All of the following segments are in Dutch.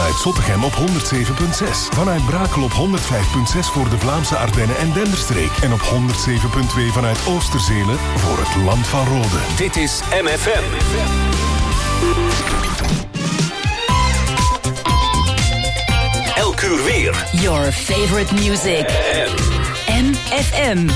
vanuit Zottegem op 107.6. Vanuit Brakel op 105.6 voor de Vlaamse Ardennen en Denderstreek. En op 107.2 vanuit Oosterzelen voor het Land van Rode. Dit is MFM. Elk uur weer. Your favorite music. MFM.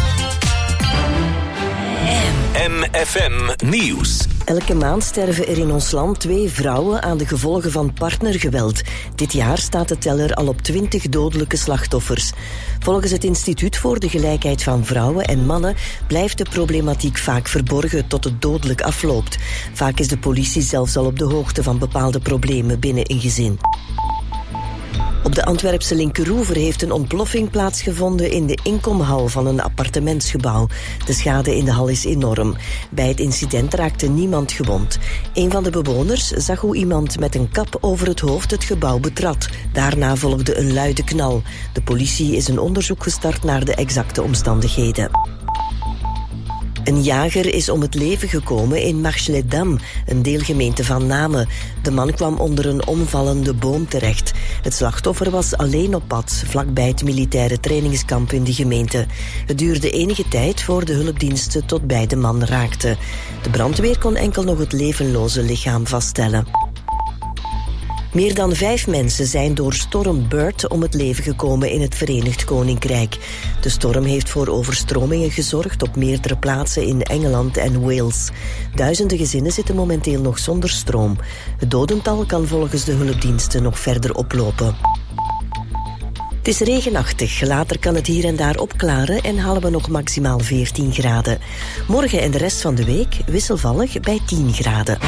MFM Nieuws. Elke maand sterven er in ons land 2 vrouwen aan de gevolgen van partnergeweld. Dit jaar staat de teller al op 20 dodelijke slachtoffers. Volgens het Instituut voor de Gelijkheid van Vrouwen en Mannen blijft de problematiek vaak verborgen tot het dodelijk afloopt. Vaak is de politie zelfs al op de hoogte van bepaalde problemen binnen een gezin. Op de Antwerpse Linkeroever heeft een ontploffing plaatsgevonden in de inkomhal van een appartementsgebouw. De schade in de hal is enorm. Bij het incident raakte niemand gewond. Een van de bewoners zag hoe iemand met een kap over het hoofd het gebouw betrad. Daarna volgde een luide knal. De politie is een onderzoek gestart naar de exacte omstandigheden. Een jager is om het leven gekomen in Marche-les-Dames, een deelgemeente van Namen. De man kwam onder een omvallende boom terecht. Het slachtoffer was alleen op pad, vlakbij het militaire trainingskamp in de gemeente. Het duurde enige tijd voor de hulpdiensten tot bij de man raakten. De brandweer kon enkel nog het levenloze lichaam vaststellen. Meer dan 5 mensen zijn door storm Bert om het leven gekomen in het Verenigd Koninkrijk. De storm heeft voor overstromingen gezorgd op meerdere plaatsen in Engeland en Wales. Duizenden gezinnen zitten momenteel nog zonder stroom. Het dodental kan volgens de hulpdiensten nog verder oplopen. Het is regenachtig, later kan het hier en daar opklaren en halen we nog maximaal 14 graden. Morgen en de rest van de week wisselvallig bij 10 graden.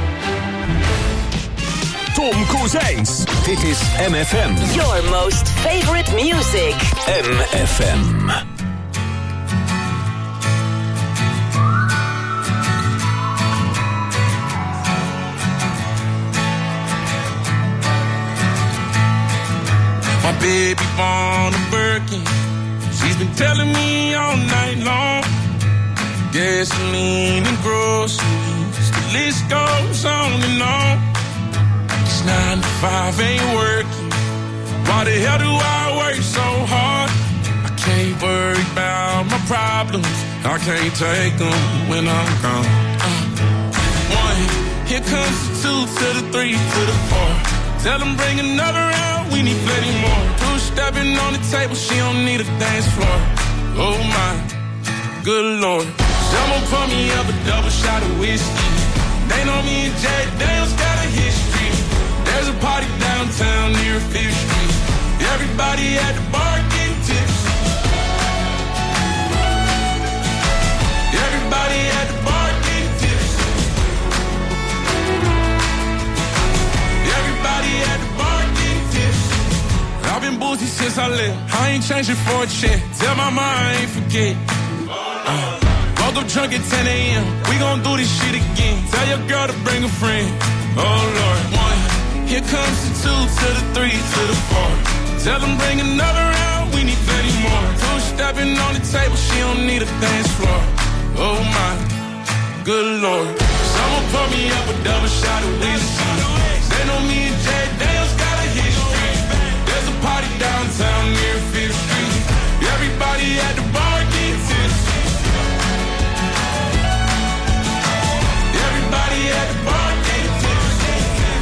Tom Kozijns. Dit is MFM. Your most favorite music. MFM. My baby born a Birkin. She's been telling me all night long. Gasoline and groceries. The list goes on and on. 9 to 5 ain't working. Why the hell do I work so hard? I can't worry about my problems. I can't take them when I'm gone. 1, here comes the 2 to the 3 to the 4. Tell them bring another round, we need plenty more. 2 stepping on the table, she don't need a dance floor. Oh my, good Lord. Someone pour me up a double shot of whiskey. They know me and Jay Dale's got a history. There's a party downtown near 5th Street. Everybody at the bar getting tipsy. Everybody at the bar getting tipsy. Everybody at the bar getting tipsy. I've been boozy since I left. I ain't changing for a check. Tell my mom I ain't forget. Woke up drunk at 10 a.m. We gon' do this shit again. Tell your girl to bring a friend. Oh Lord. 1, here comes the 2 to the 3 to the 4. Tell them bring another round, we need plenty more. 2 stepping on the table, she don't need a dance floor. Oh my, good Lord. Someone pour me up a double shot of whiskey. They know me and Jay Dale's got a history. There's a party downtown near 5th Street. Everybody at the bar getting tipsy. Everybody at the bar getting tipsy.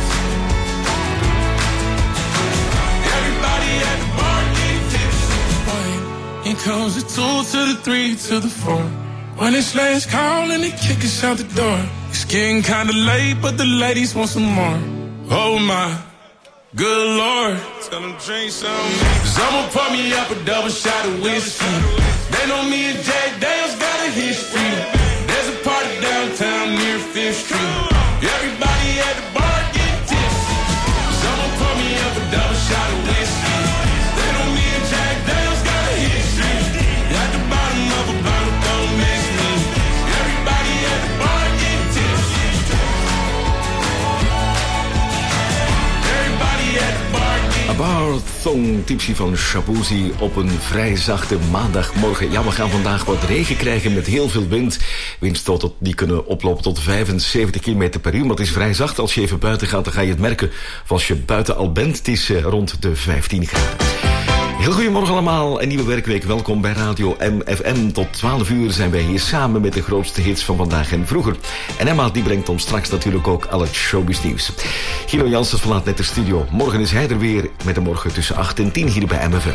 Everybody at the bar getting tipsy. Here comes the 2 to the 3 to the 4. When it's last call and they kick us out the door. It's getting kinda late, but the ladies want some more. Oh my, good Lord. Tell them drink some. Someone pour me up a double shot of whiskey. They know me and Jay Dale's got a history. There's a party downtown near 5th Street. Everybody at the bar getting tipsy. Someone pour me up a double shot of whiskey. They know me and Jack Dale's got a history. At the bottom of a bottle, don't miss me. Everybody at the bar getting tipsy. Everybody at the bar getting tipsy. Song Tipsy van Shaboozey op een vrij zachte maandagmorgen. Ja, we gaan vandaag wat regen krijgen met heel veel wind. Windstoten die kunnen oplopen tot 75 km per uur. Maar het is vrij zacht. Als je even buiten gaat, dan ga je het merken. Of als je buiten al bent, het is rond de 15 graden. Heel goedemorgen allemaal, een nieuwe werkweek. Welkom bij Radio MFM. Tot 12 uur zijn wij hier samen met de grootste hits van vandaag en vroeger. En Emma die brengt ons straks natuurlijk ook al het showbiznieuws. Gino Jansen verlaat net de studio. Morgen is hij er weer met de morgen tussen 8 en 10 hier bij MFM.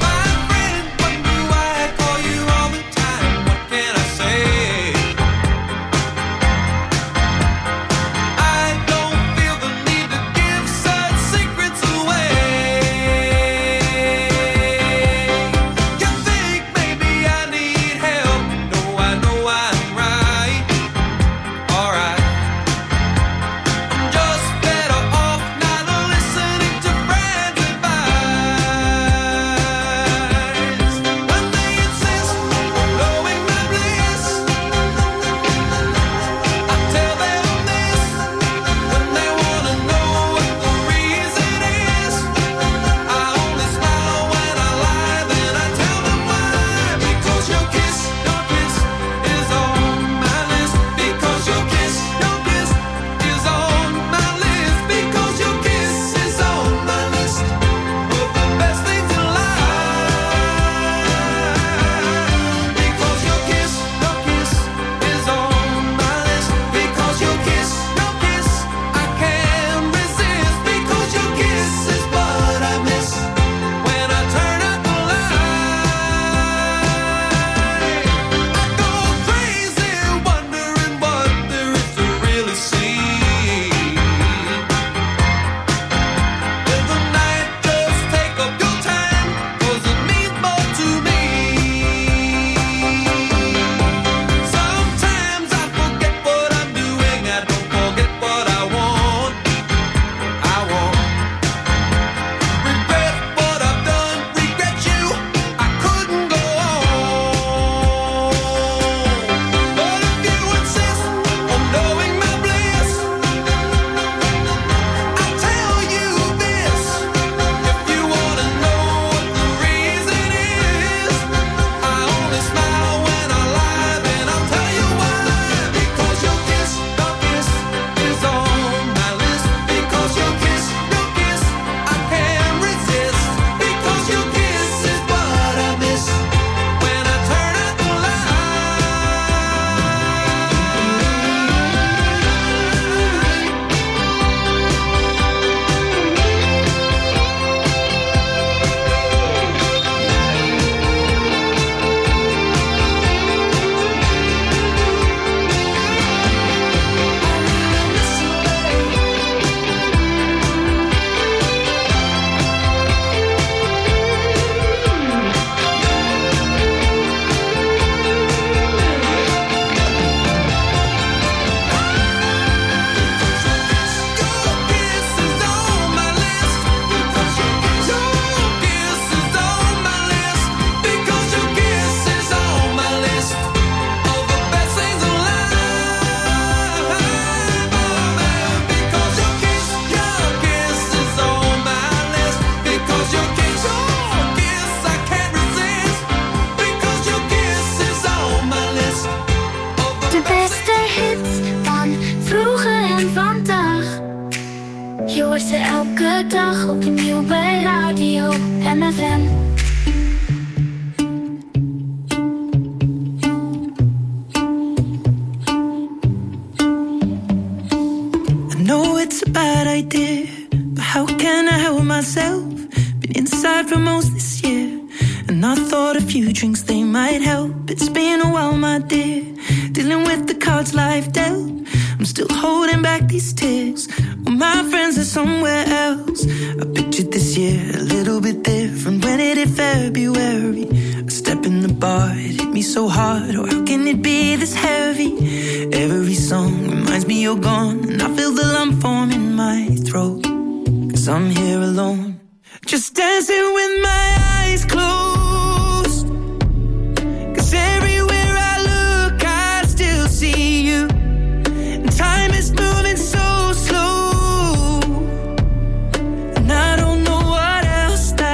And I don't know what else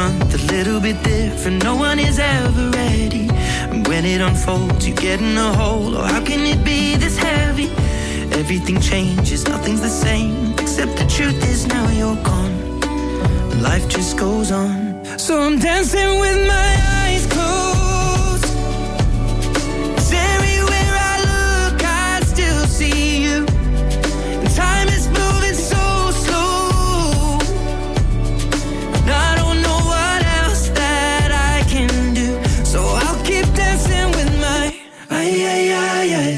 month a little bit different. No one is ever ready. And when it unfolds, you get in a hole. Oh, how can it be this heavy? Everything changes, nothing's the same. Except the truth is now you're gone. And life just goes on. So I'm dancing with my eyes closed. 'Cause everywhere I look, I still see you. And time is moving so slow. And I don't know what else that I can do. So I'll keep dancing with my eyes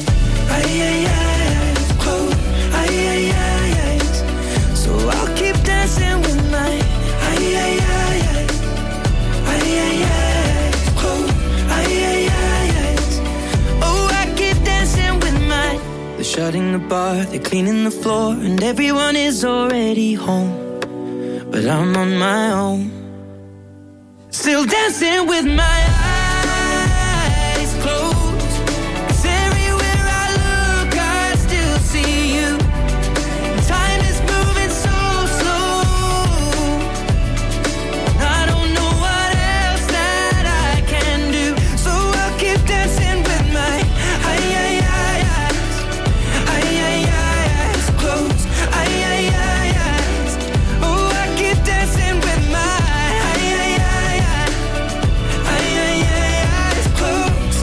closed. So I'll keep dancing with my eyes closed. Oh, I keep dancing with my. They're shutting the bar, they're cleaning the floor, and everyone is already home. But I'm on my own, still dancing with my eyes closed. 'Cause everywhere I look, I still see you. Time is moving so slow. I don't know what else that I can do. So I'll keep dancing with my eyes closed. Oh, I keep dancing with my eyes closed.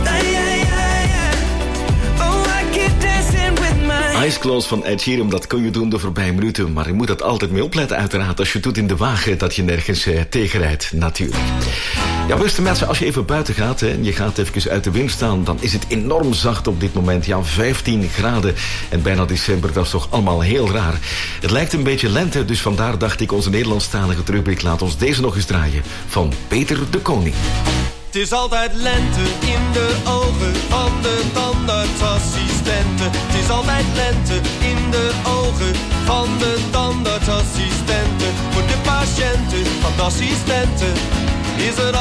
Oh, I keep dancing with my. Eyes Closed van Ed Sheeran, dat kun je doen de voorbije minuten. Maar je moet dat altijd mee opletten uiteraard. Als je het doet in de wagen, dat je nergens tegenrijdt, natuurlijk. Ja, beste mensen, als je even buiten gaat en je gaat even uit de wind staan, dan is het enorm zacht op dit moment. Ja, 15 graden en bijna december, dat is toch allemaal heel raar. Het lijkt een beetje lente, dus vandaar dacht ik onze Nederlandstalige terugblik. Laat ons deze nog eens draaien van Peter de Koning. Het is altijd lente in de ogen van de tandartsassistenten. Het is altijd lente in de ogen van de tandartsassistenten. Voor de patiënten van de assistenten is er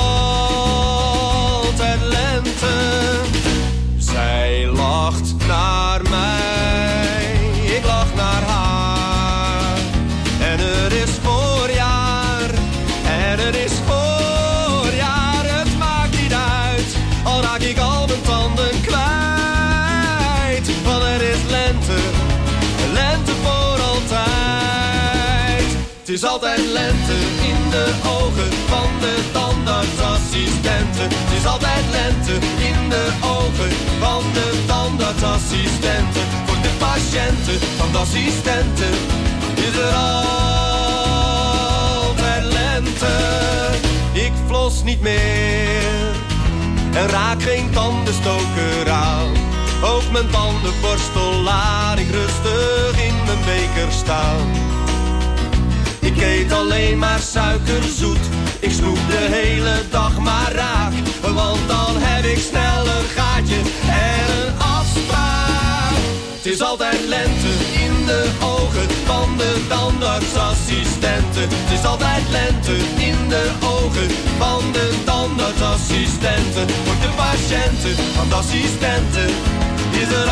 altijd lente. Zij lacht naar mij, ik lach naar haar. En er is voorjaar, en er is voorjaar. Het maakt niet uit, al raak ik al mijn tanden kwijt. Want er is lente, lente voor altijd. Het is altijd lente in de ogen van de tandartsassistenten. Het is altijd lente in de ogen van de tandartsassistenten. Voor de patiënten van de assistenten is er altijd lente. Ik flos niet meer en raak geen tandenstoker aan. Ook mijn tandenborstel laat ik rustig in mijn beker staan. Ik eet alleen maar suikerzoet. Ik snoep de hele dag maar raak. Want dan heb ik snel een gaatje en een afspraak. Het is altijd lente in de ogen van de tandartsassistenten. Het is altijd lente in de ogen van de tandartsassistenten. Voor de patiënten van de assistenten is er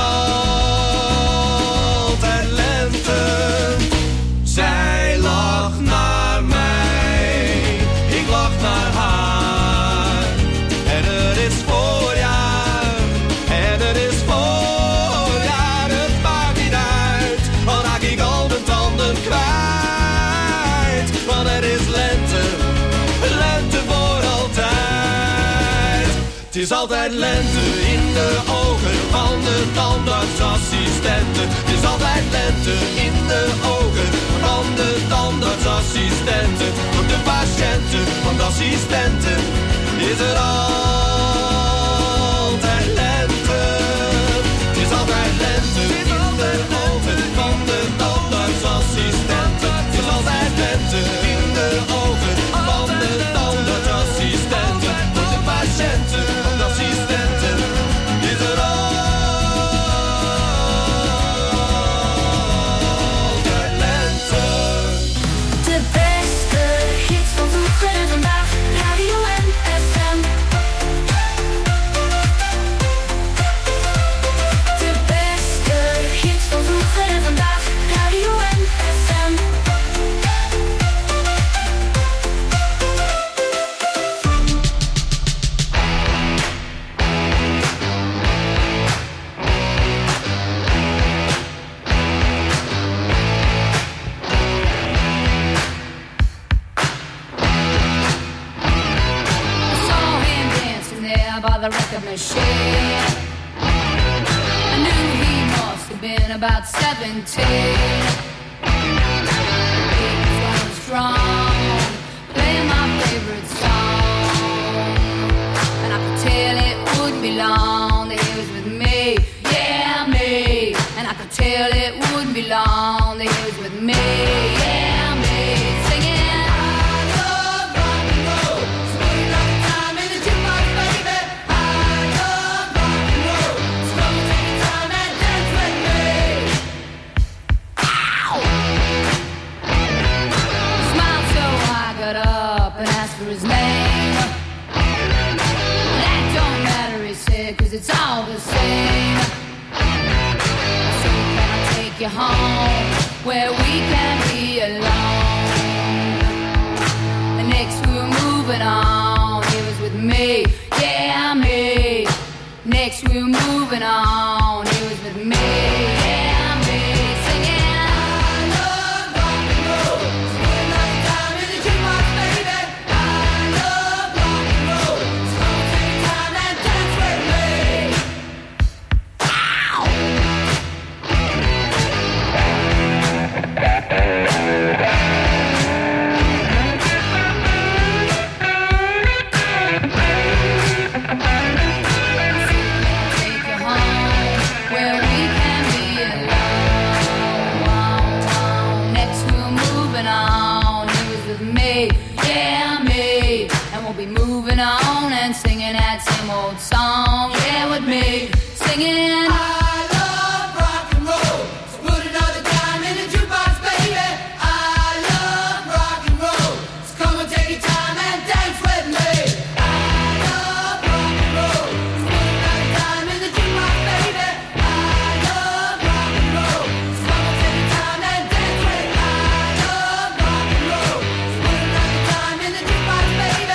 altijd lente. Zij lacht naar mij, ik lach naar haar. En er is voorjaar, en er is voorjaar. Het maakt niet uit, al raak ik al mijn tanden kwijt. Want er is lente, lente voor altijd. Het is altijd lente in de ogen van de tandartsassistenten. Het is altijd lente in de ogen van de tandartsassistenten. Voor de patiënten van de assistenten is er altijd lente. Het is altijd lente in de ogen van de tandartsassistenten. Het is altijd lente in de ogen van de tandartsassistenten. Voor de patiënten van de assistenten is er altijd. machine. I knew he must have been about 17. He was going strong, playing my favorite song, and I could tell it wouldn't be long that he was with me, yeah, me. And I could tell it wouldn't be long that he was with me, yeah, me. Singing his name. That don't matter, he said, 'cause it's all the same. So can I take you home where we can be alone? And next we were moving on, he was with me, yeah, me. Next we were moving on, he was with me, yeah, me. Singing singing that same old song, yeah, with me, singing I love rock and roll, so put another dime in the jukebox, baby. I love rock and roll, so come and take your time and dance with me. I love rock and roll, so put another dime in the jukebox, baby. I love rock and roll, so come and take your time and dance with me. I love rock and roll, so put another dime in the jukebox, baby.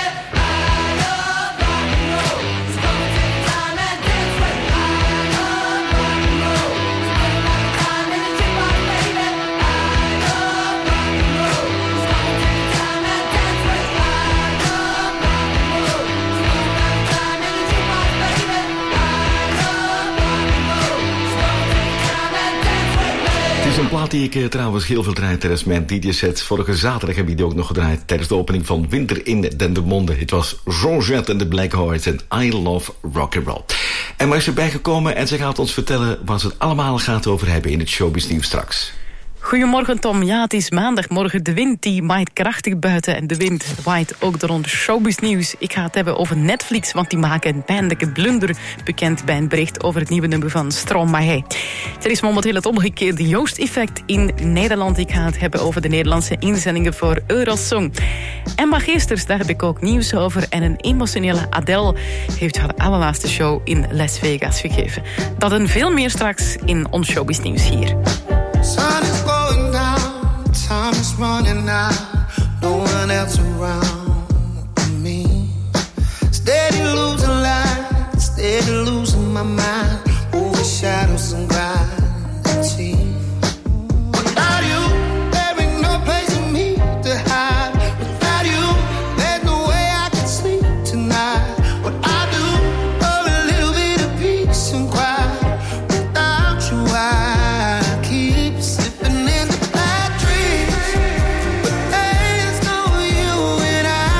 Een plaat die ik trouwens heel veel draai tijdens mijn DJ-set. Vorige zaterdag heb ik die ook nog gedraaid tijdens de opening van Winter in Dendermonde. Het was Jean Jett en de Black Horse en I Love Rock'n'Roll. En maar is erbij gekomen en ze gaat ons vertellen waar ze het allemaal gaat over hebben in het Showbiz Nieuws straks. Goedemorgen Tom, ja het is maandagmorgen, de wind die waait krachtig buiten en de wind waait ook door ons Showbiz Nieuws. Ik ga het hebben over Netflix, want die maken een pijnlijke blunder bekend bij een bericht over het nieuwe nummer van Stromae. Er is momenteel het omgekeerde Joost-effect in Nederland. Ik ga het hebben over de Nederlandse inzendingen voor Eurosong. Emma Geesters, daar heb ik ook nieuws over en een emotionele Adele heeft haar allerlaatste show in Las Vegas gegeven. Dat en veel meer straks in ons Showbiz Nieuws hier. Sun is going down, time is running out, no one else around me. Steady losing light, steady losing my mind, over shadows and gravity. Without you, there ain't no place for me to hide. Without you, there's no way I can sleep tonight. What I do, for a little bit of peace and quiet. Without you, I keep slipping into bad dreams. But there's no you and I.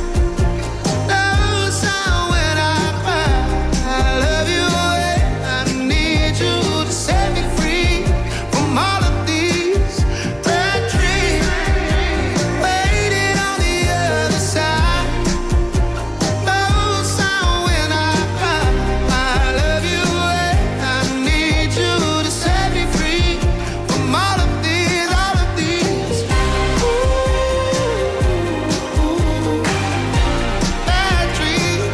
No sound when I cry. I love you and I need you to set me free from all of these bad dreams. Waiting on the other side. No sound when I cry. I love you and I need you to set me free from all of these bad dreams.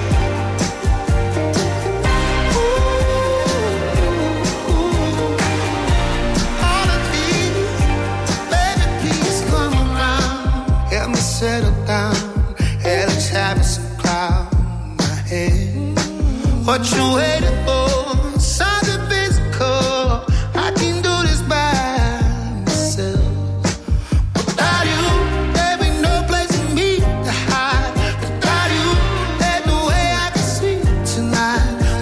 All of these, baby, please come around. Help me settle down. Headless habits and cloud my head. What you waiting for? Something physical. I can do this by myself. Without you, there ain't no place for me to hide. Without you, there's no way I can sleep tonight.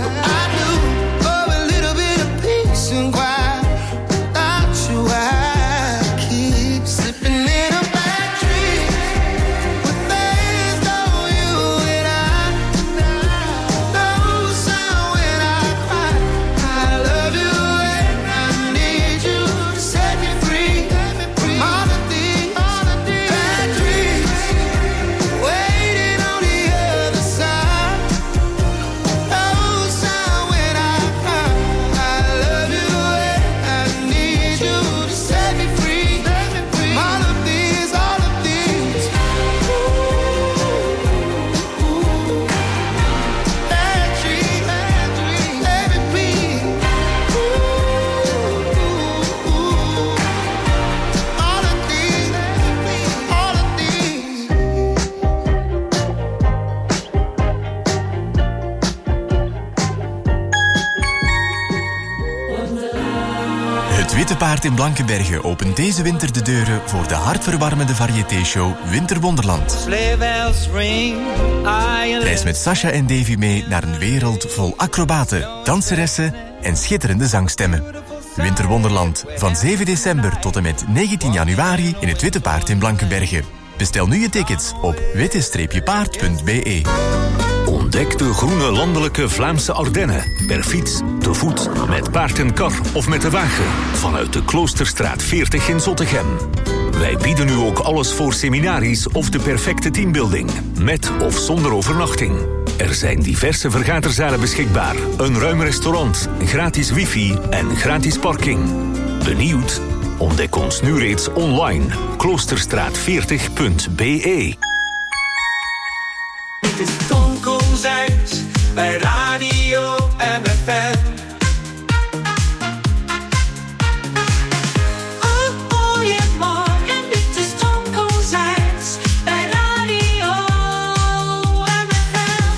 in Blankenberge opent deze winter de deuren voor de hartverwarmende variété-show Winterwonderland. Reis met Sasha en Davy mee naar een wereld vol acrobaten, danseressen en schitterende zangstemmen. Winterwonderland, van 7 december tot en met 19 januari in het Witte Paard in Blankenberge. Bestel nu je tickets op witte-paard.be. Ontdek de groene landelijke Vlaamse Ardennen. Per fiets, te voet, met paard en kar of met de wagen. Vanuit de Kloosterstraat 40 in Zottegem. Wij bieden nu ook alles voor seminaries of de perfecte teambuilding. Met of zonder overnachting. Er zijn diverse vergaderzalen beschikbaar. Een ruim restaurant, gratis wifi en gratis parking. Benieuwd? Ontdek ons nu reeds online. Kloosterstraat40.be. Dit is Tom Kozijns bij Radio MFM. Goedemorgen, dit is Tom Kozijns bij Radio MFM.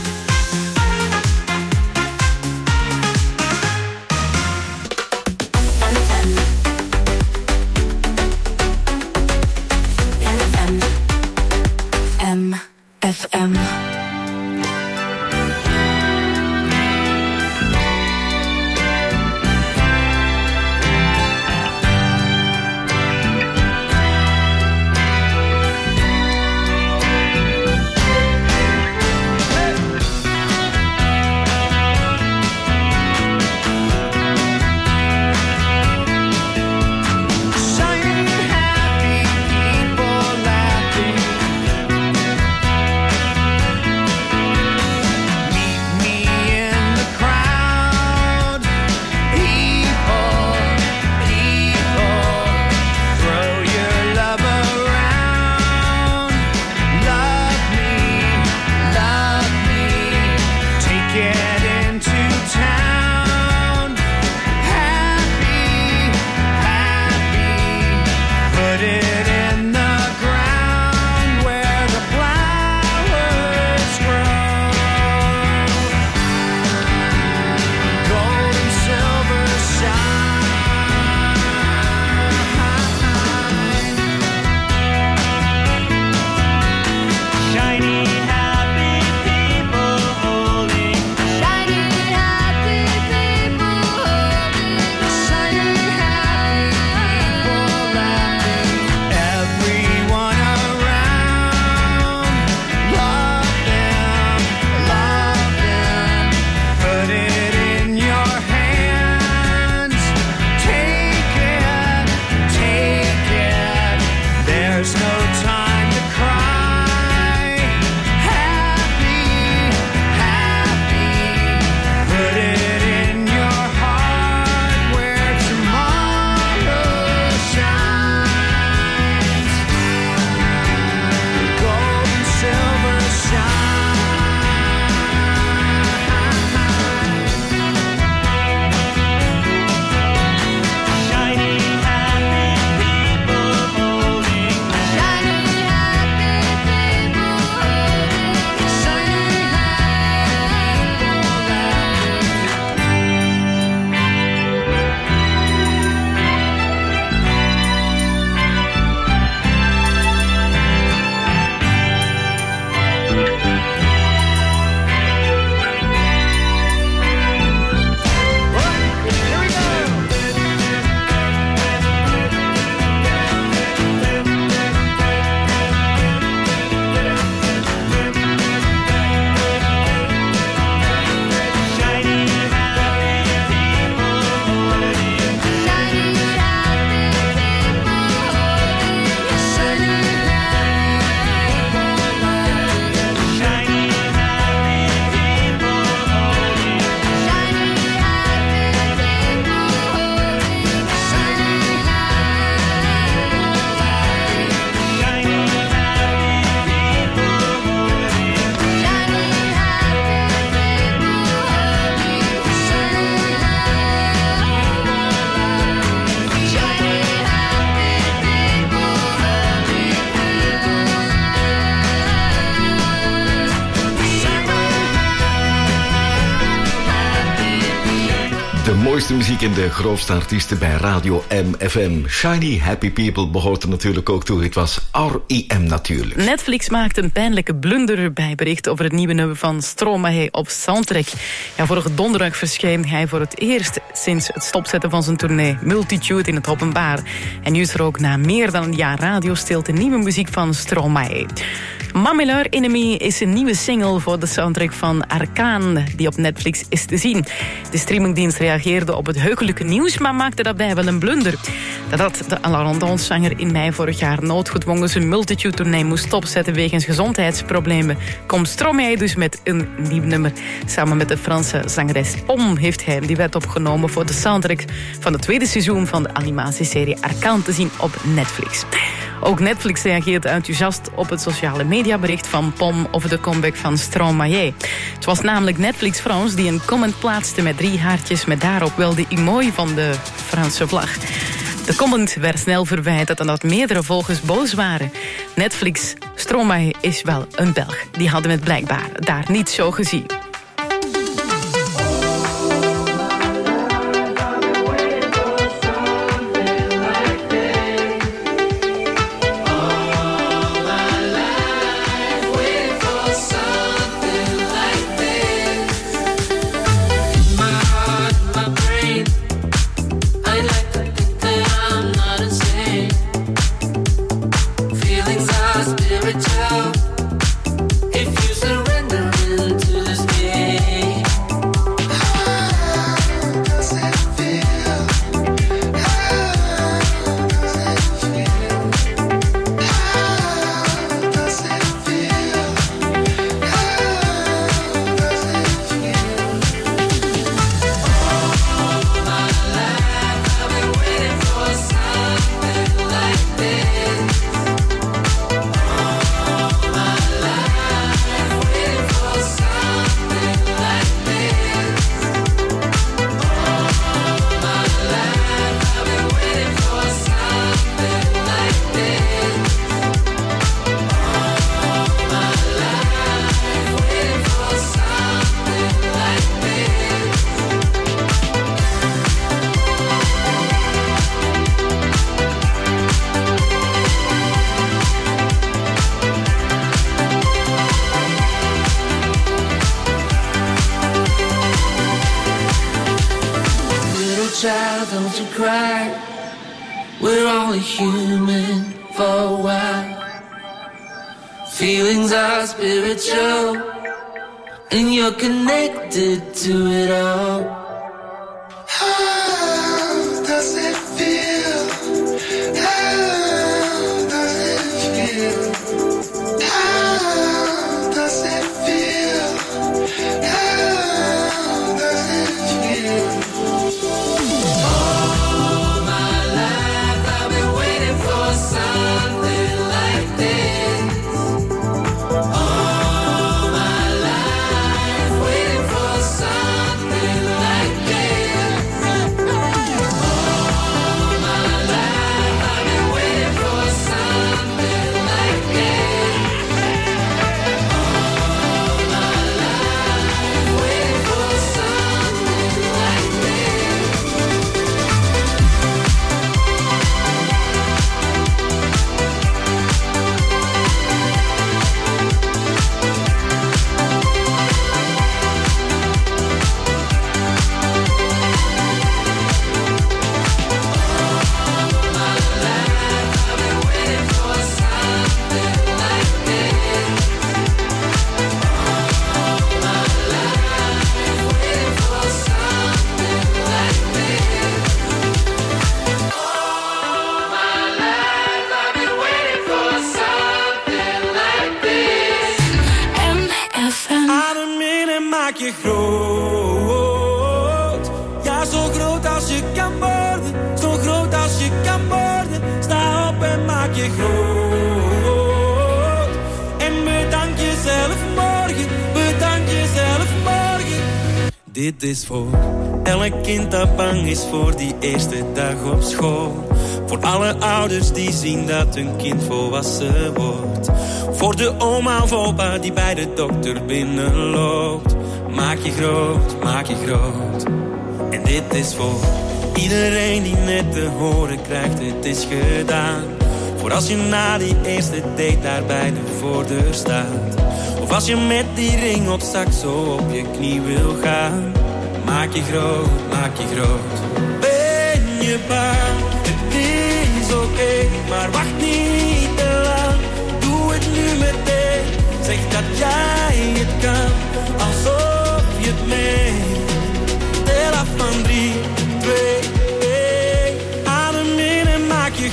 mooiste muziek en de grootste artiesten bij Radio MFM. Shiny Happy People behoort er natuurlijk ook toe. Het was R.E.M. natuurlijk. Netflix maakt een pijnlijke blunder bij bericht over het nieuwe nummer van Stromae op Soundtrack. Ja, vorige donderdag verscheen hij voor het eerst sinds het stopzetten van zijn tournee Multitude in het openbaar. En nu is er ook na meer dan een jaar radiostilte nieuwe muziek van Stromae. Mameleur Enemy is een nieuwe single voor de soundtrack van Arcane, die op Netflix is te zien. De streamingdienst reageerde op het heugelijke nieuws, maar maakte daarbij wel een blunder. Dat de Alarandons-zanger in mei vorig jaar noodgedwongen zijn Multitude-tournee moest stopzetten wegens gezondheidsproblemen, komt Stromae dus met een nieuw nummer. Samen met de Franse zangeres Pom heeft hij die werd opgenomen voor de soundtrack van het tweede seizoen van de animatieserie Arcane te zien op Netflix. Ook Netflix reageert enthousiast op het sociale mediabericht van Pom over de comeback van Stromae. Het was namelijk Netflix France die een comment plaatste met 3 haartjes met daarop wel de emoji van de Franse vlag. De comment werd snel verwijderd en dat meerdere volgers boos waren. Netflix, Stromae is wel een Belg. Die hadden het blijkbaar daar niet zo gezien. Feelings are spiritual, and you're connected to it all. How does it feel? How does it feel? How does it feel? How does it feel? All my life I've been waiting for something like this. Je groot, ja zo groot als je kan worden, zo groot als je kan worden. Sta op en maak je groot. En bedank jezelf morgen, bedank jezelf morgen. Dit is voor elk kind dat bang is voor die eerste dag op school. Voor alle ouders die zien dat hun kind volwassen wordt. Voor de oma of opa die bij de dokter binnenloopt. Maak je groot, maak je groot. En dit is voor iedereen die net te horen krijgt, het is gedaan. Voor als je na die eerste date daar bij de voordeur staat. Of als je met die ring op zak zo op je knie wil gaan. Maak je groot, maak je groot. Ben je bang? Het is oké, maar wacht niet te lang. Doe het nu meteen. Zeg dat jij het kan, alsof je het meent. Tel af van 3, 2, 1. Adem in en maak je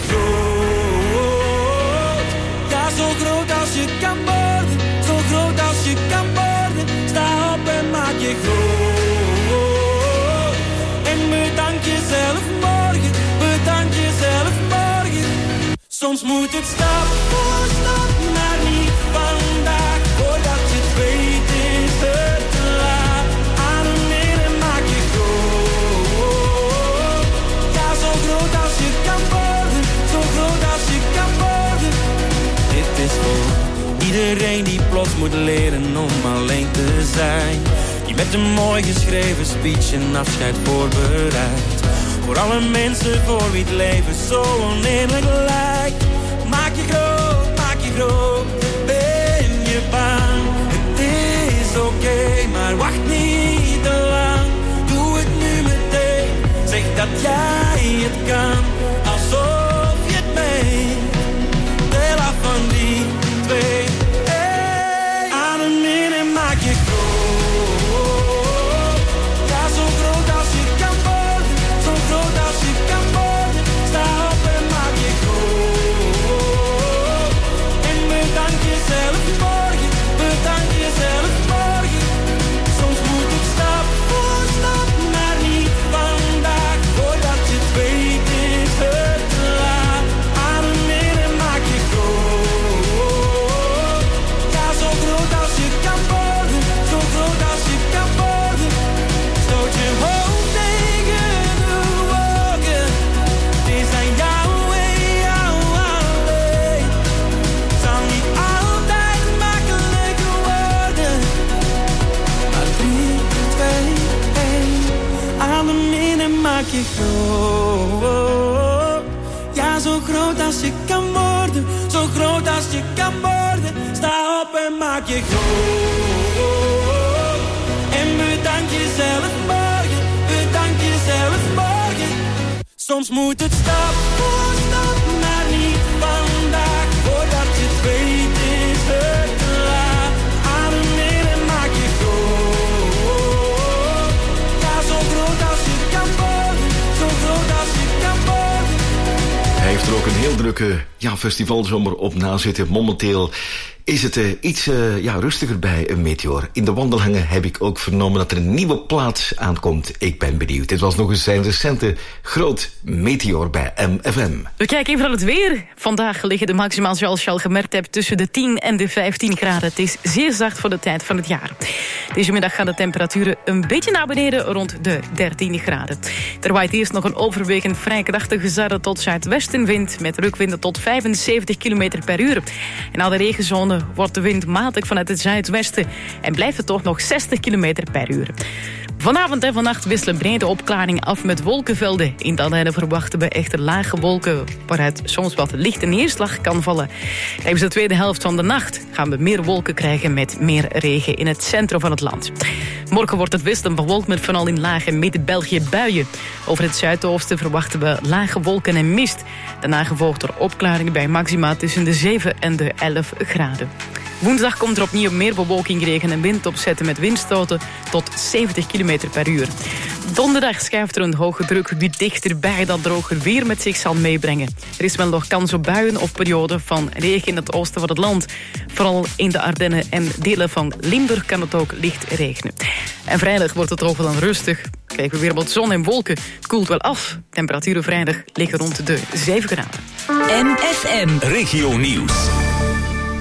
groot. Ja, zo groot als je kan worden. Zo groot als je kan worden. Sta op en maak je groot. En bedank jezelf morgen. Bedank jezelf morgen. Soms moet het stap voor stap, maar niet vandaag. Voordat je het weet is het te laat. Adem in en maak je groot. Ja, zo groot als je kan worden. Zo groot als je kan worden. Dit is voor iedereen die plots moet leren om alleen te zijn. Die met een mooi geschreven speech een afscheid voorbereidt. Voor alle mensen voor wie het leven zo oneerlijk lijkt. Maak je groot, maak je groot. Ben je bang? Het is oké, maar wacht niet te lang. Doe het nu meteen. Zeg dat jij het kan, alsof je het meent. Tel af van 3, 2, 1. Adem in en maak je groot. Ja, zo groot als je kan worden. Zo groot als je kan worden. Sta op en maak je groot. En bedank jezelf morgen. Bedank jezelf morgen. Soms moet het stap voor stap, maar niet vandaag. Voordat je het weet is het te laat. Adem in en maak je groot. Ja, zo groot als je kan worden. Zo groot als je kan worden. Stoot je hoofd tegen de wolken. Het is aan jou en jou alleen. Het zal niet altijd makkelijk worden. Maar 3, 2, 1. Adem in en maak je groot. Ja, zo groot als je kan worden. Zo groot als je kan worden. Sta op en maak je groot. En bedank jezelf morgen. Bedank jezelf morgen. Soms moet het stap voor stap, maar niet vandaag. Voordat je het weet is het te laat. Adem in en maak je groot. Ja, zo groot als je kan worden. Zo groot als je kan worden. Hij heeft er ook een heel drukke festivalzomer op na zitten. Momenteel is het iets rustiger bij een Meteor. In de wandelgangen heb ik ook vernomen dat er een nieuwe plaat aankomt. Ik ben benieuwd. Dit was nog eens zijn recente groot Meteor bij MFM. We kijken even naar het weer. Vandaag liggen de maxima, zoals je al gemerkt hebt, tussen de 10 en de 15 graden. Het is zeer zacht voor de tijd van het jaar. Deze middag gaan de temperaturen een beetje naar beneden, rond de 13 graden. Er waait eerst nog een overwegend vrij krachtige zuiden tot zuidwestenwind met rukwinden tot 75 km per uur. En na de regenzone wordt de wind matig vanuit het zuidwesten en blijft het toch nog 60 km per uur. Vanavond en vannacht wisselen brede opklaringen af met wolkenvelden. In de Ardennen verwachten we echter lage wolken waaruit soms wat lichte neerslag kan vallen. Tijdens de tweede helft van de nacht gaan we meer wolken krijgen met meer regen in het centrum van het land. Morgen wordt het wisselend bewolkt met vooral in Laag- en Midden-België buien. Over het zuidoosten verwachten we lage wolken en mist. Daarna gevolgd door opklaringen bij maxima tussen de 7 en de 11 graden. Woensdag komt er opnieuw meer bewolking, regen en wind opzetten met windstoten tot 70 km per uur. Donderdag schuift er een hoge drukgebied dichterbij dat droger weer met zich zal meebrengen. Er is wel nog kans op buien of perioden van regen in het oosten van het land. Vooral in de Ardennen en delen van Limburg kan het ook licht regenen. En vrijdag wordt het overal rustig. Krijgen we weer wat zon en wolken. Het koelt wel af. Temperaturen vrijdag liggen rond de 7 graden. MFM Regio Nieuws.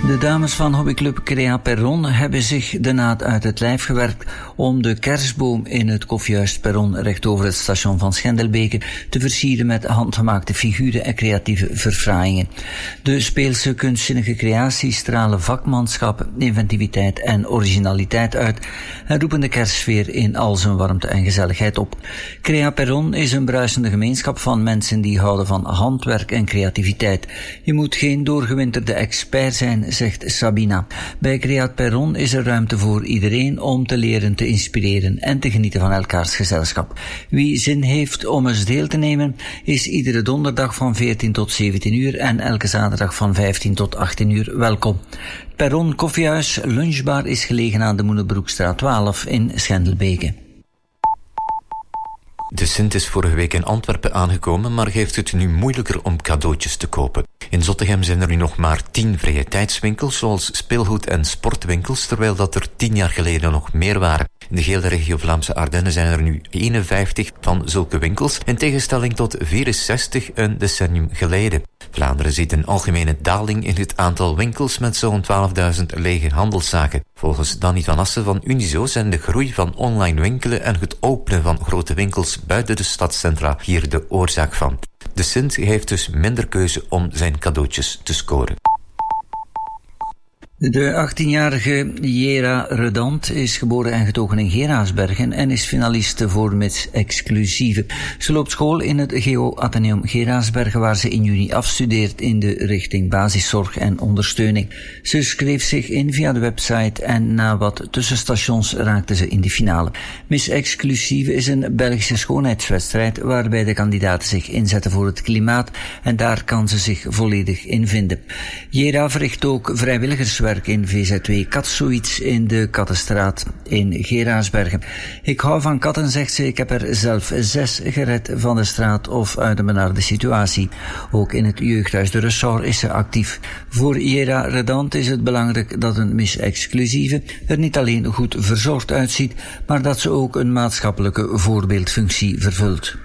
De dames van hobbyclub Crea Perron hebben zich de naad uit het lijf gewerkt om de kerstboom in het koffiehuis Perron recht over het station van Schendelbeke te versieren met handgemaakte figuren en creatieve verfraaiingen. De speelse kunstzinnige creaties stralen vakmanschap, inventiviteit en originaliteit uit en roepen de kerstsfeer in al zijn warmte en gezelligheid op. Crea Perron is een bruisende gemeenschap van mensen die houden van handwerk en creativiteit. Je moet geen doorgewinterde expert zijn, zegt Sabina. Bij Creat Perron is er ruimte voor iedereen om te leren, te inspireren en te genieten van elkaars gezelschap. Wie zin heeft om eens deel te nemen, is iedere donderdag van 14 tot 17 uur en elke zaterdag van 15 tot 18 uur welkom. Perron Koffiehuis Lunchbar is gelegen aan de Moenenbroekstraat 12 in Schendelbeke. De Sint is vorige week in Antwerpen aangekomen, maar heeft het nu moeilijker om cadeautjes te kopen. In Zottegem zijn er nu nog maar 10 vrije tijdswinkels, zoals speelgoed- en sportwinkels, terwijl dat er 10 jaar geleden nog meer waren. In de gehele regio Vlaamse Ardennen zijn er nu 51 van zulke winkels, in tegenstelling tot 64 een decennium geleden. Vlaanderen ziet een algemene daling in het aantal winkels met zo'n 12.000 lege handelszaken. Volgens Danny van Assen van Unizo zijn de groei van online winkelen en het openen van grote winkels buiten de stadscentra hier de oorzaak van. De Sint heeft dus minder keuze om zijn cadeautjes te scoren. De 18-jarige Jera Redant is geboren en getogen in Geraasbergen en is finaliste voor Miss Exclusieve. Ze loopt school in het GO Atheneum Geraasbergen, waar ze in juni afstudeert in de richting basiszorg en ondersteuning. Ze schreef zich in via de website en na wat tussenstations raakte ze in de finale. Miss Exclusieve is een Belgische schoonheidswedstrijd waarbij de kandidaten zich inzetten voor het klimaat en daar kan ze zich volledig in vinden. Jera verricht ook vrijwilligerswerk in VZ2 Katzoiets in de Kattenstraat in Geraasbergen. Ik hou van katten, zegt ze. Ik heb er zelf 6 gered van de straat of uit een benarde situatie. Ook in het jeugdhuis de Ressort is ze actief. Voor Jera Redant is het belangrijk dat een Miss Exclusieve er niet alleen goed verzorgd uitziet, maar dat ze ook een maatschappelijke voorbeeldfunctie vervult.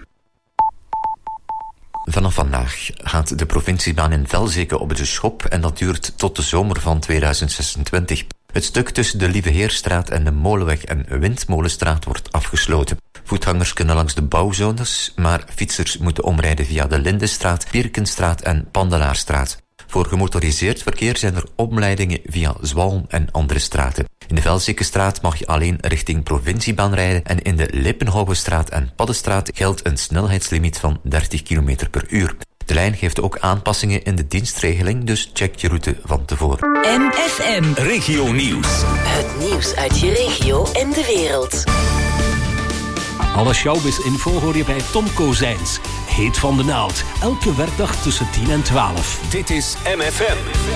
Vanaf vandaag gaat de provinciebaan in Velzeke op de schop en dat duurt tot de zomer van 2026. Het stuk tussen de Lieveheerstraat en de Molenweg en Windmolenstraat wordt afgesloten. Voetgangers kunnen langs de bouwzones, maar fietsers moeten omrijden via de Lindenstraat, Pierkenstraat en Pandelaarstraat. Voor gemotoriseerd verkeer zijn er omleidingen via Zwalm en andere straten. In de Velzekestraat mag je alleen richting provinciebaan rijden en in de Lippenhouwenstraat en Paddenstraat geldt een snelheidslimiet van 30 km per uur. De lijn geeft ook aanpassingen in de dienstregeling, dus check je route van tevoren. MFM Regio Nieuws. Het nieuws uit je regio en de wereld. Alle showbiz-info hoor je bij Tom Kozijns. Heet van de naald. Elke werkdag tussen 10 en 12. Dit is MFM.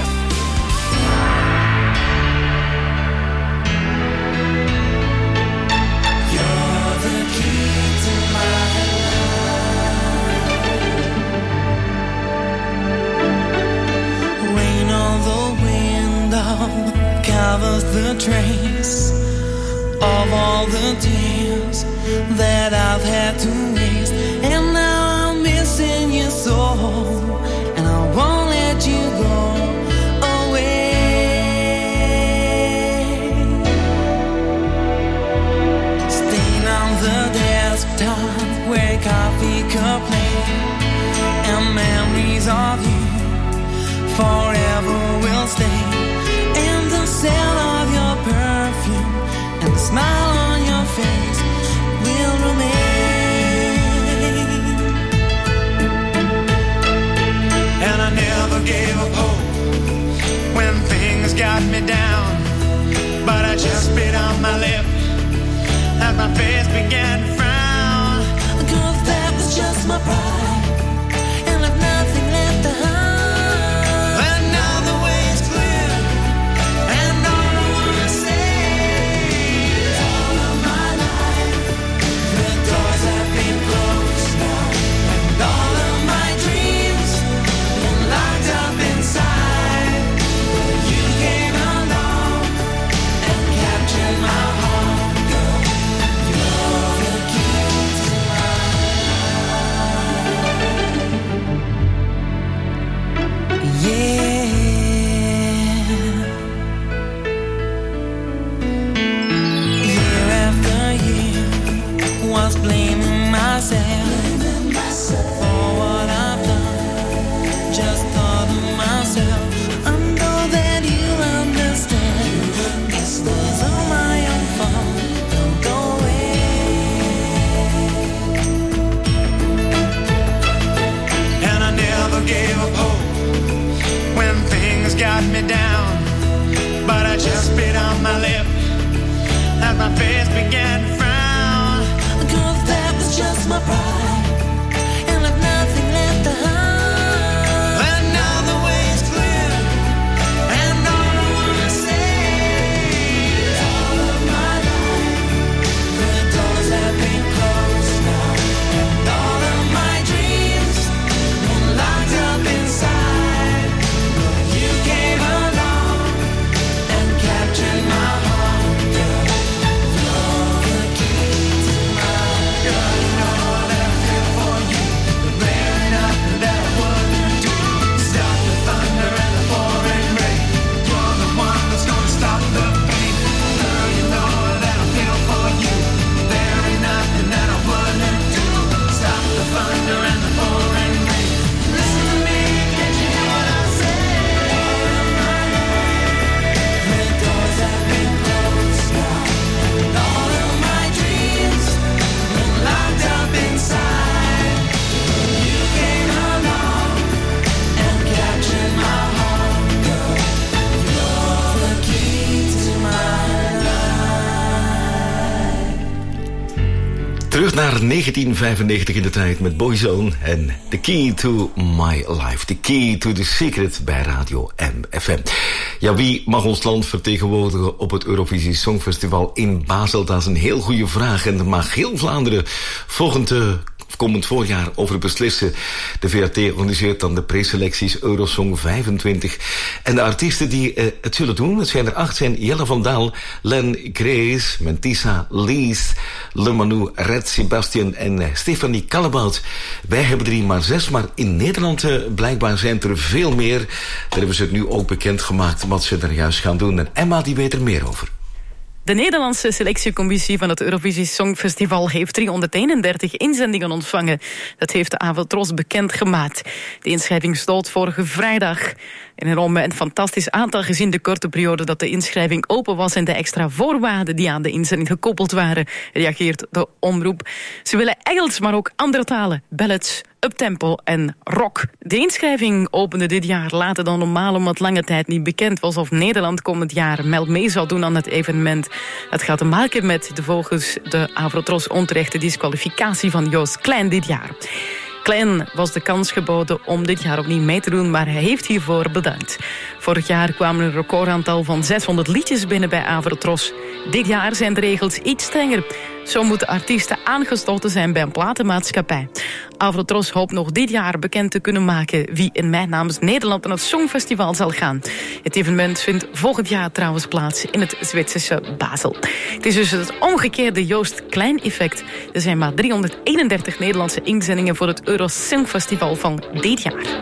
Covers the trace of all the tears that I've had to waste, and now I'm missing you so, and I won't let you go away. Staying on the desktop where coffee cup lay, and memories of you forever will stay. The scent of your perfume and the smile on your face will remain. And I never gave up hope when things got me down, but I just bit on my lip as my face began to frown, 'cause that was just my pride, and I've nothing left to hide. Yeah. got me down, but I just bit on my lip as my face began to frown. Girl, that was just my pride, and I've nothing left to hide. And now the way's clear, and all I wanna say is all of my life the doors have been closed now, and all of my dreams were locked up inside. But you came along and captured my heart, girl. You're the key to my girl. You know that I feel for you, but rare enough that I wouldn't do. Stop the thunder and the pouring rain. You're the one that's gonna stop the pain. Girl, you know that I feel for you, but there ain't nothing that I wouldn't do. Stop the thunder and the pouring rain. Listen to me, can't you hear what I say? The doors have been closed now, and all of my dreams were locked up inside. You came along and captured my heart, girl. You're the key to my life. Terug naar 1995 in de tijd met Boyzone en The Key to My Life. The Key to the Secret bij Radio MFM. Ja, wie mag ons land vertegenwoordigen op het Eurovisie Songfestival in Basel? Dat is een heel goede vraag en dat mag heel Vlaanderen komend voorjaar over beslissen. De VRT organiseert dan de preselecties Eurosong 25. En de artiesten die het zullen doen, het zijn er 8, zijn Jelle van Daal, Len Grace, Mentissa, Lies, Le Manu, Red Sebastian en Stefanie Kallebout. Wij hebben er maar 6, maar in Nederland blijkbaar zijn er veel meer. Daar hebben ze het nu ook bekendgemaakt wat ze er juist gaan doen. En Emma die weet er meer over. De Nederlandse selectiecommissie van het Eurovisie Songfestival heeft 331 inzendingen ontvangen. Dat heeft de Avrotros bekendgemaakt. De inschrijving sloot vorige vrijdag. Een enorm en fantastisch aantal gezien de korte periode dat de inschrijving open was en de extra voorwaarden die aan de inzending gekoppeld waren, reageert de omroep. Ze willen Engels, maar ook andere talen, ballads, uptempo en rock. De inschrijving opende dit jaar later dan normaal, omdat lange tijd niet bekend was of Nederland komend jaar mee zou doen aan het evenement. Dat gaat te maken met de volgens de Avrotros onterechte disqualificatie van Joost Klein dit jaar. Klein was de kans geboden om dit jaar opnieuw mee te doen, maar hij heeft hiervoor bedankt. Vorig jaar kwamen een recordaantal van 600 liedjes binnen bij Avrotros. Dit jaar zijn de regels iets strenger. Zo moeten artiesten aangesloten zijn bij een platenmaatschappij. Avrotros hoopt nog dit jaar bekend te kunnen maken wie in mei namens Nederland aan het Songfestival zal gaan. Het evenement vindt volgend jaar trouwens plaats in het Zwitserse Basel. Het is dus het omgekeerde Joost Klein-effect. Er zijn maar 331 Nederlandse inzendingen voor het Eurosongfestival van dit jaar.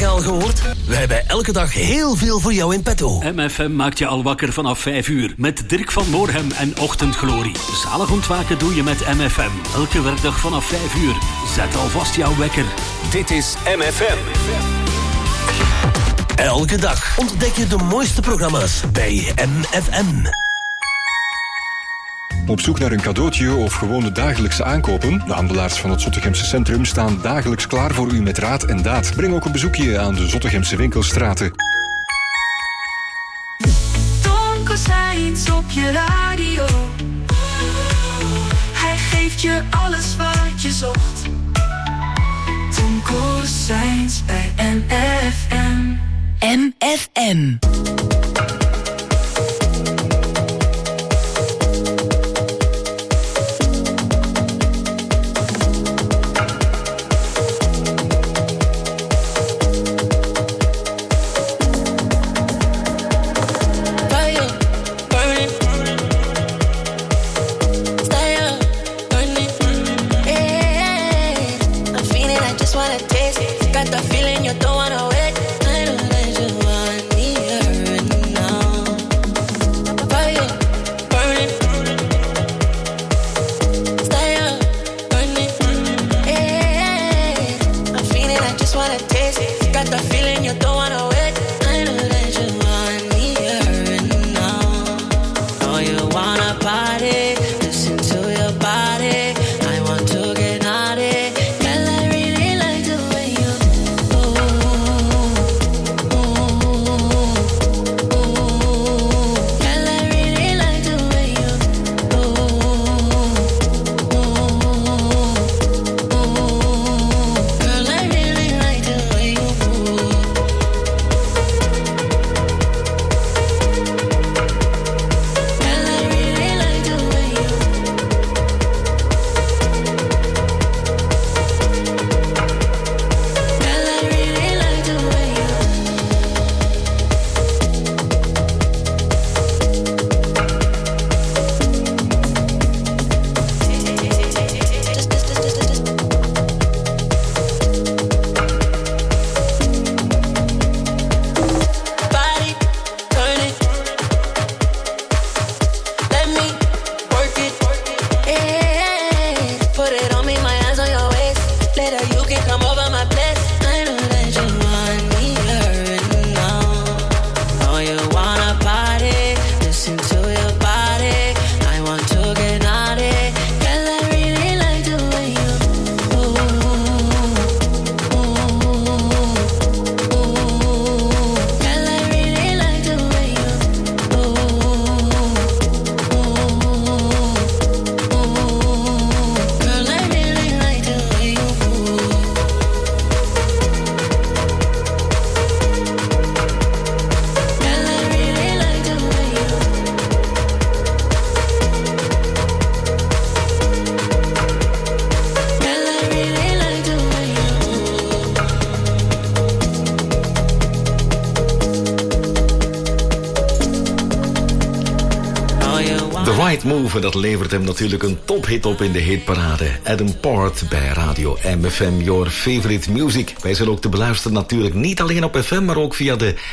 morgen al gehoord? We hebben elke dag heel veel voor jou in petto. MFM maakt je al wakker vanaf 5 uur. Met Dirk van Moorhem en Ochtendglorie. Zalig ontwaken doe je met MFM. Elke werkdag vanaf 5 uur. Zet alvast jouw wekker. Dit is MFM. Elke dag ontdek je de mooiste programma's bij MFM. Op zoek naar een cadeautje of gewoon de dagelijkse aankopen? De handelaars van het Zottegemse centrum staan dagelijks klaar voor u met raad en daad. Breng ook een bezoekje aan de Zottegemse winkelstraten. Tom Kozijns op je radio. Hij geeft je alles wat je zocht. Tom Kozijns bij MFM. MFM. Move, dat levert hem natuurlijk een tophit op in de hitparade. Adam Port bij Radio MFM, your favorite music. Wij zijn ook te beluisteren natuurlijk niet alleen op FM, maar ook via de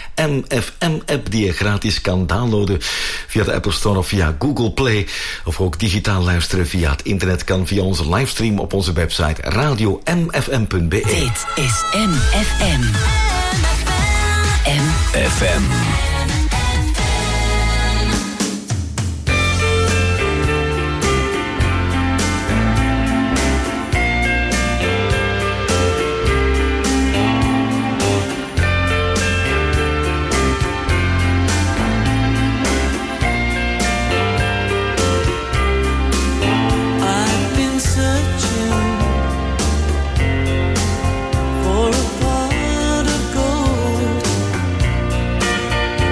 MFM-app die je gratis kan downloaden via de Apple Store of via Google Play. Of ook digitaal luisteren via het internet kan via onze livestream op onze website radiomfm.be. Dit is MFM. MFM. I've been searching for a pot of gold.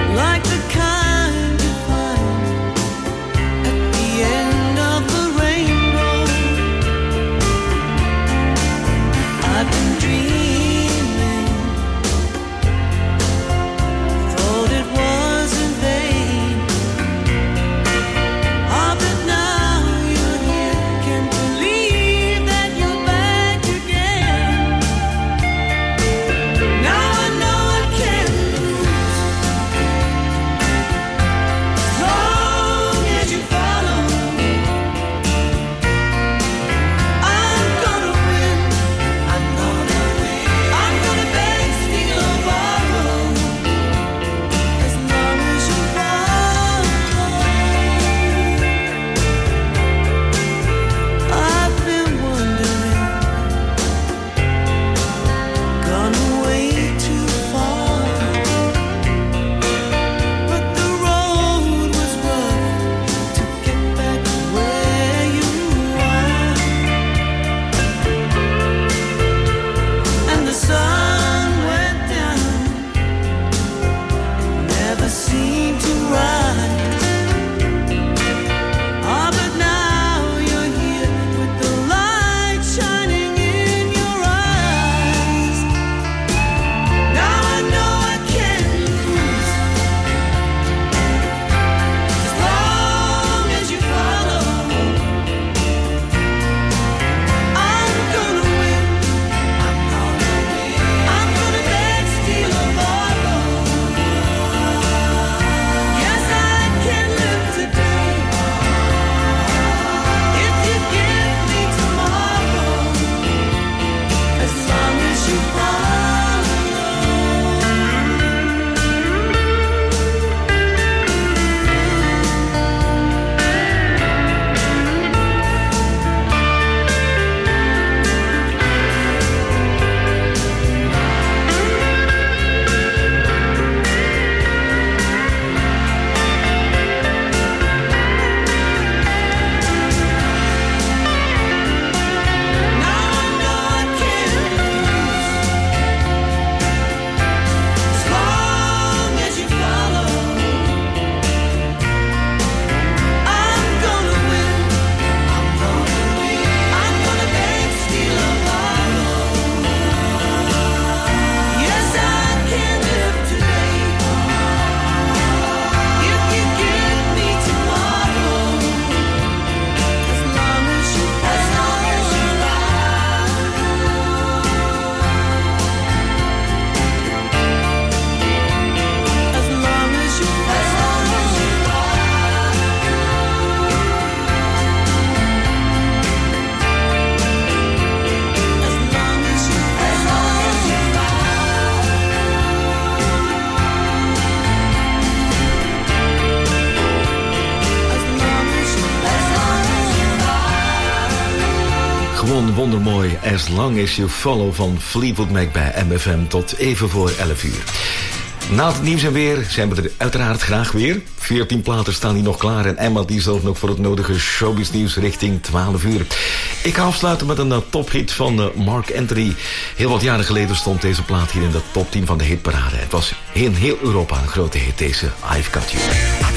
Een wondermooi As Long As You Follow van Fleetwood Mac bij MFM tot even voor 11 uur. Na het nieuws en weer zijn we er uiteraard graag weer. 14 platen staan hier nog klaar en Emma die zorgt nog voor het nodige showbiz nieuws richting 12 uur. Ik ga afsluiten met een tophit van Mark Anthony. Heel wat jaren geleden stond deze plaat hier in de top 10 van de hitparade. Het was in heel Europa een grote hit, deze I've Got You.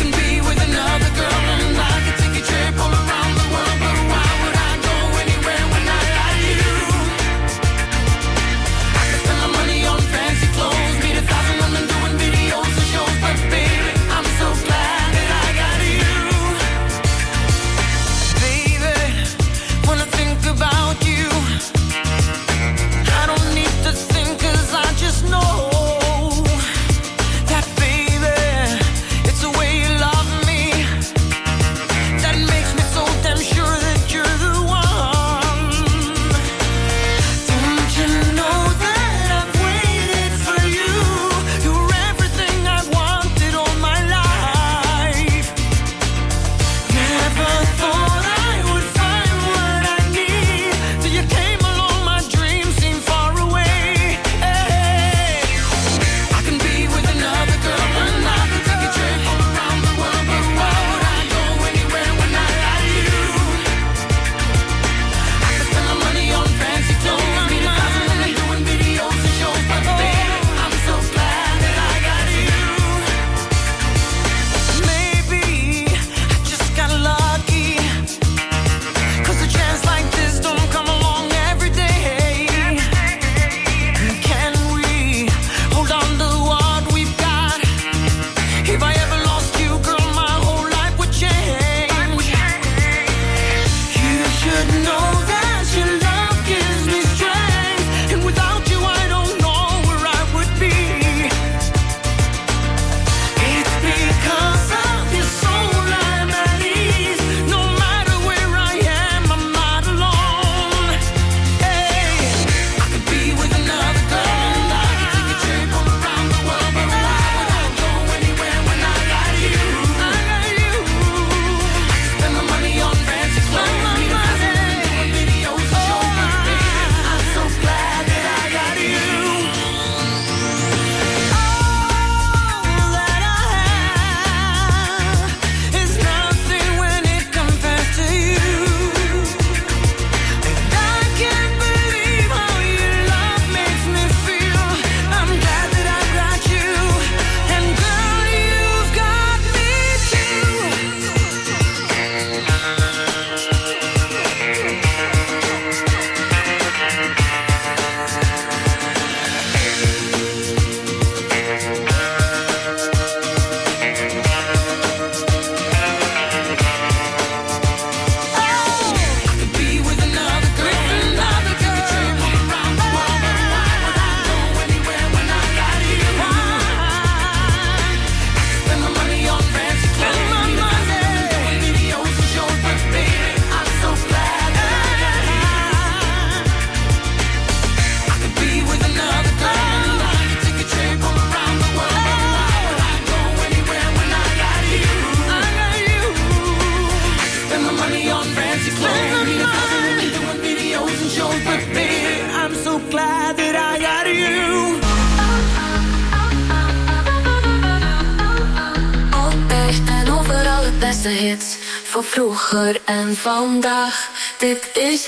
Hits voor vroeger en vandaag. Dit is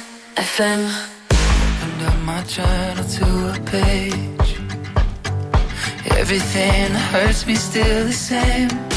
MFM. Under my journal to a page. Everything hurts me still the same.